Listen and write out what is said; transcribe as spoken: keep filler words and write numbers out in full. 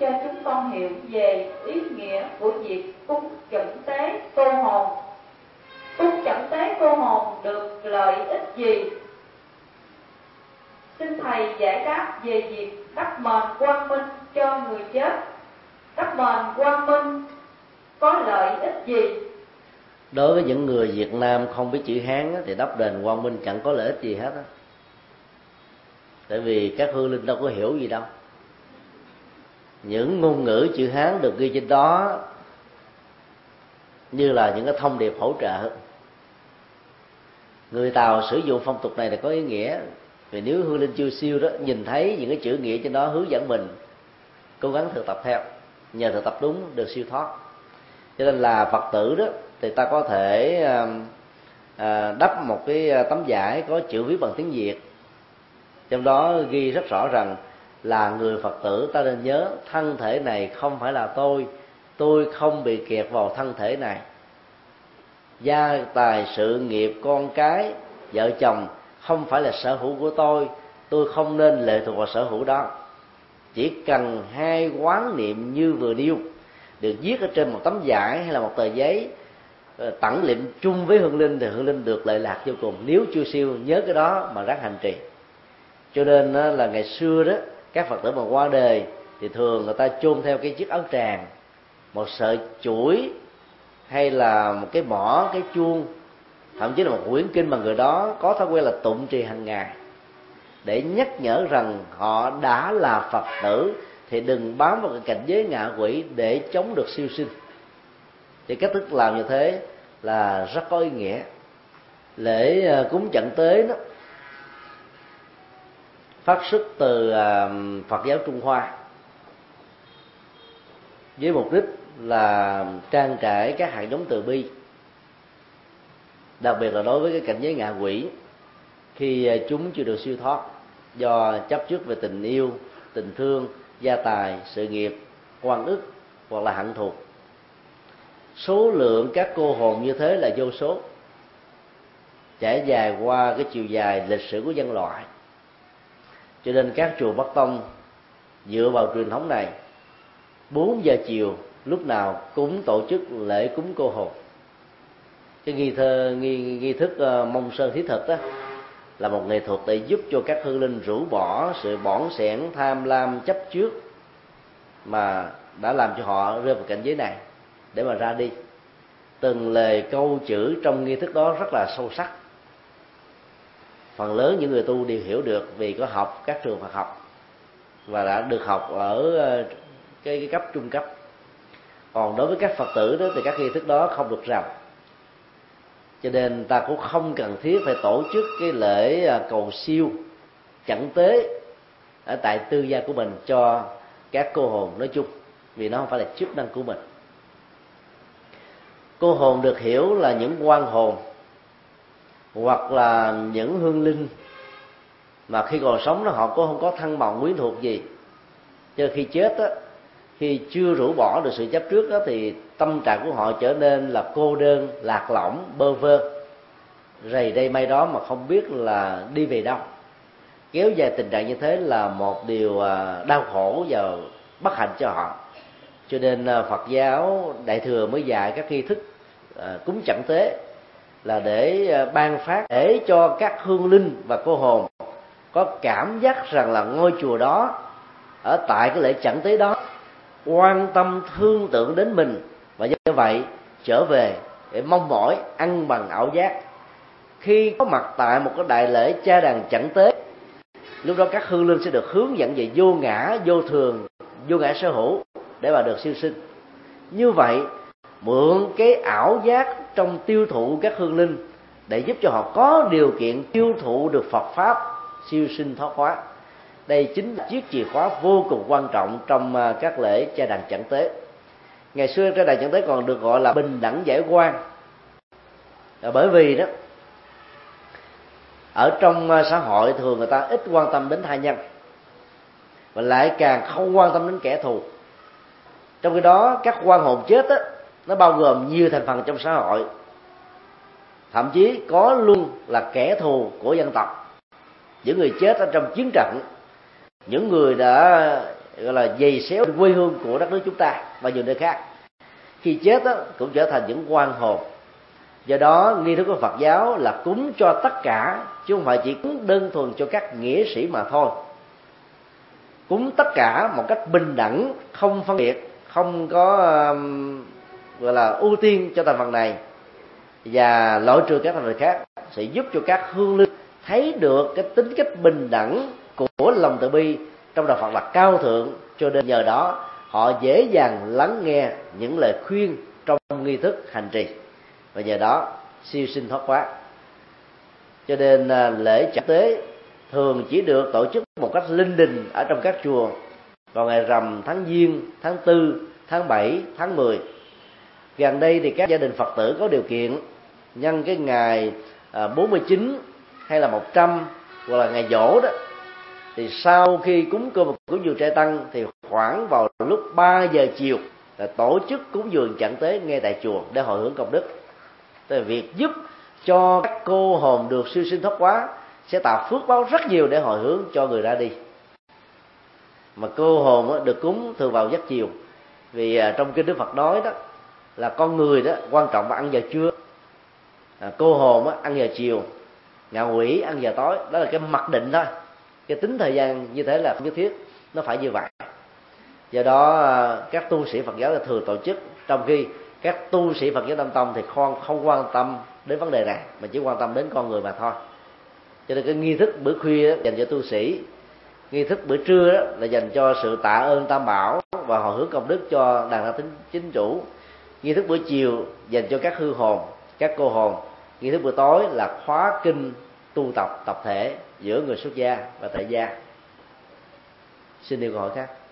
cho chúng con hiểu về ý nghĩa của việc cúng chẩn tế cô hồn. Cúng chẩn tế cô hồn được lợi ích gì? Xin Thầy giải đáp về việc đắp mền quang minh cho người chết. Đắp mền quang minh có lợi ích gì? Đối với những người Việt Nam không biết chữ Hán thì đắp đền quang minh chẳng có lợi ích gì hết á. Tại vì các hương linh đâu có hiểu gì đâu. Những ngôn ngữ chữ Hán được ghi trên đó như là những cái thông điệp hỗ trợ. Người Tàu sử dụng phong tục này là có ý nghĩa. Vì nếu hương linh chưa siêu đó nhìn thấy những cái chữ nghĩa trên đó hướng dẫn mình cố gắng thực tập theo, nhờ thực tập đúng được siêu thoát. Cho nên là Phật tử đó thì ta có thể à, đắp một cái tấm vải có chữ viết bằng tiếng Việt, trong đó ghi rất rõ rằng là người Phật tử ta nên nhớ thân thể này không phải là tôi, tôi không bị kẹt vào thân thể này. Gia tài sự nghiệp con cái vợ chồng không phải là sở hữu của tôi, tôi không nên lệ thuộc vào sở hữu đó. Chỉ cần hai quán niệm như vừa nêu được viết ở trên một tấm vải hay là một tờ giấy tặng liệm chung với hương linh thì hương linh được lợi lạc vô cùng. Nếu chưa siêu nhớ cái đó mà ráng hành trì. Cho nên là ngày xưa đó các Phật tử mà qua đời thì thường người ta chôn theo cái chiếc áo tràng, một sợi chuỗi hay là một cái mỏ, cái chuông, thậm chí là một quyển kinh mà người đó có thói quen là tụng trì hàng ngày, để nhắc nhở rằng họ đã là Phật tử thì đừng bám vào cái cảnh giới ngạ quỷ để chống được siêu sinh. Thì cách thức làm như thế là rất có ý nghĩa. Lễ cúng chẩn tế đó phát xuất từ Phật giáo Trung Hoa với mục đích là trang trải các hạt giống từ bi, đặc biệt là đối với cái cảnh giới ngạ quỷ khi chúng chưa được siêu thoát do chấp trước về tình yêu, tình thương, gia tài, sự nghiệp, oan ức hoặc là hận thù. Số lượng các cô hồn như thế là vô số, trải dài qua cái chiều dài lịch sử của nhân loại. Cho nên các chùa Bắc Tông dựa vào truyền thống này, bốn giờ chiều lúc nào cũng tổ chức lễ cúng cô hồn. Cái nghi, thơ, nghi, nghi thức uh, mông sơn thiết thực đó là một nghệ thuật để giúp cho các hương linh rũ bỏ sự bỏn sẻn, tham lam, chấp trước mà đã làm cho họ rơi vào cảnh giới này để mà ra đi. Từng lời câu chữ trong nghi thức đó rất là sâu sắc. Phần lớn những người tu đều hiểu được vì có học các trường Phật học và đã được học ở cái, cái cấp trung cấp. Còn đối với các Phật tử đó thì các nghi thức đó không được rành, cho nên ta cũng không cần thiết phải tổ chức cái lễ cầu siêu chẩn tế ở tại tư gia của mình cho các cô hồn nói chung, vì nó không phải là chức năng của mình. Cô hồn được hiểu là những oan hồn hoặc là những hương linh mà khi còn sống đó họ cũng không có thân bằng quyến thuộc gì, cho khi chết á, khi chưa rũ bỏ được sự chấp trước đó, thì tâm trạng của họ trở nên là cô đơn, lạc lõng, bơ vơ, rầy đây may đó mà không biết là đi về đâu. Kéo dài tình trạng như thế là một điều đau khổ và bất hạnh cho họ. Cho nên Phật giáo Đại Thừa mới dạy các nghi thức cúng chẩn tế là để ban phát, để cho các hương linh và cô hồn có cảm giác rằng là ngôi chùa đó, ở tại cái lễ chẩn tế đó, quan tâm thương tượng đến mình, và do vậy trở về để mong mỏi ăn bằng ảo giác. Khi có mặt tại một cái đại lễ cha đàn chẩn tế, lúc đó các hương linh sẽ được hướng dẫn về vô ngã, vô thường, vô ngã sở hữu để mà được siêu sinh. Như vậy mượn cái ảo giác trong tiêu thụ các hương linh để giúp cho họ có điều kiện tiêu thụ được Phật pháp, siêu sinh thoát hóa. Đây chính là chiếc chìa khóa vô cùng quan trọng trong các lễ cha đàn chẩn tế. Ngày xưa cha đàn chẩn tế còn được gọi là bình đẳng giải oan, bởi vì đó ở trong xã hội thường người ta ít quan tâm đến tha nhân và lại càng không quan tâm đến kẻ thù. Trong khi đó các oan hồn chết đó, nó bao gồm nhiều thành phần trong xã hội, thậm chí có luôn là kẻ thù của dân tộc, những người chết ở trong chiến trận, những người đã gọi là giày xéo quê hương của đất nước chúng ta và nhiều nơi khác, khi chết đó, cũng trở thành những oan hồn. Do đó nghi thức của Phật giáo là cúng cho tất cả, chứ không phải chỉ cúng đơn thuần cho các nghĩa sĩ mà thôi. Cúng tất cả một cách bình đẳng, không phân biệt, không có um, gọi là ưu tiên cho thành phần này và loại trừ các thành phần khác, sẽ giúp cho các hương linh thấy được cái tính cách bình đẳng của lòng từ bi trong đạo Phật là cao thượng, cho nên nhờ đó họ dễ dàng lắng nghe những lời khuyên trong nghi thức hành trì, và nhờ đó siêu sinh thoát hóa. Cho nên lễ chạp tế thường chỉ được tổ chức một cách linh đình ở trong các chùa vào ngày rằm tháng Giêng, tháng tư, tháng bảy, tháng mười. Gần đây thì các gia đình Phật tử có điều kiện nhân cái ngày bốn mươi chín hay là một trăm hoặc là ngày giỗ đó, thì sau khi cúng cơm và cúng dường trai tăng thì khoảng vào lúc ba giờ chiều là tổ chức cúng dường chẩn tế ngay tại chùa để hồi hướng công đức. Tức là việc giúp cho các cô hồn được siêu sinh thoát hóa sẽ tạo phước báo rất nhiều để hồi hướng cho người ra đi. Mà cô hồn được cúng thường vào giấc chiều, vì trong kinh Đức Phật nói đó là con người đó quan trọng là ăn giờ trưa, cô hồn ăn giờ chiều, ngạ quỷ ăn giờ tối. Đó là cái mặc định thôi, cái tính thời gian như thế là không nhất thiết nó phải như vậy. Do đó các tu sĩ Phật giáo là thường tổ chức, trong khi các tu sĩ Phật giáo Nam Tông thì không không quan tâm đến vấn đề này, mà chỉ quan tâm đến con người mà thôi. Cho nên cái nghi thức bữa khuya đó, dành cho tu sĩ, nghi thức bữa trưa đó, là dành cho sự tạ ơn Tam Bảo và hồi hướng công đức cho đàn gia tính chính chủ. Nghi thức bữa chiều dành cho các hư hồn, các cô hồn. Nghi thức bữa tối là khóa kinh tu tập tập thể giữa người xuất gia và tại gia. Xin điều câu hỏi khác.